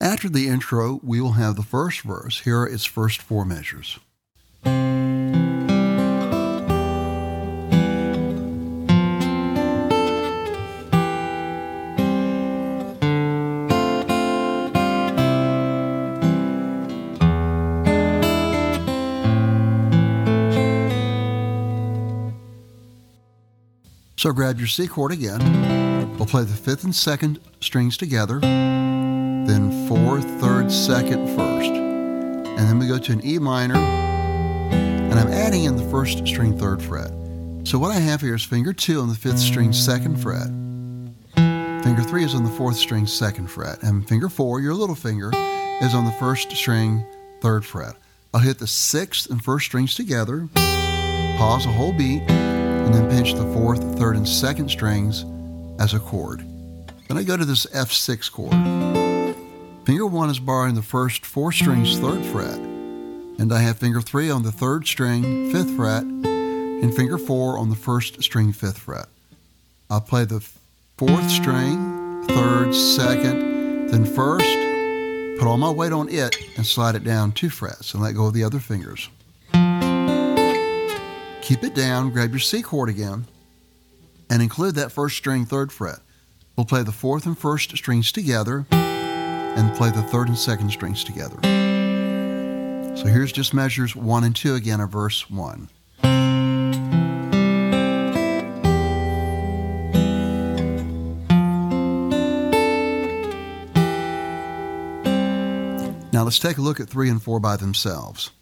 After the intro, we will have the first verse. Here are its first four measures. So grab your C chord again. We'll play the fifth and second strings together, then fourth, third, second, first. And then we go to an E minor, and I'm adding in the first string, third fret. So what I have here is finger 2 on the fifth string, second fret. Finger 3 is on the fourth string, second fret. And finger 4, your little finger, is on the first string, third fret. I'll hit the sixth and first strings together, pause a whole beat, and then pinch the fourth, third, and second strings as a chord. Then I go to this F6 chord. Finger 1 is borrowing the first 4 strings, third fret, and I have finger 3 on the third string, fifth fret, and finger 4 on the first string, fifth fret. I'll play the fourth string, third, second, then first, put all my weight on it, and slide it down 2 frets, and let go of the other fingers. Keep it down, grab your C chord again, and include that first string, third fret. We'll play the fourth and first strings together, and play the third and second strings together. So here's just measures 1 and 2 again of verse 1. Now let's take a look at 3 and 4 by themselves.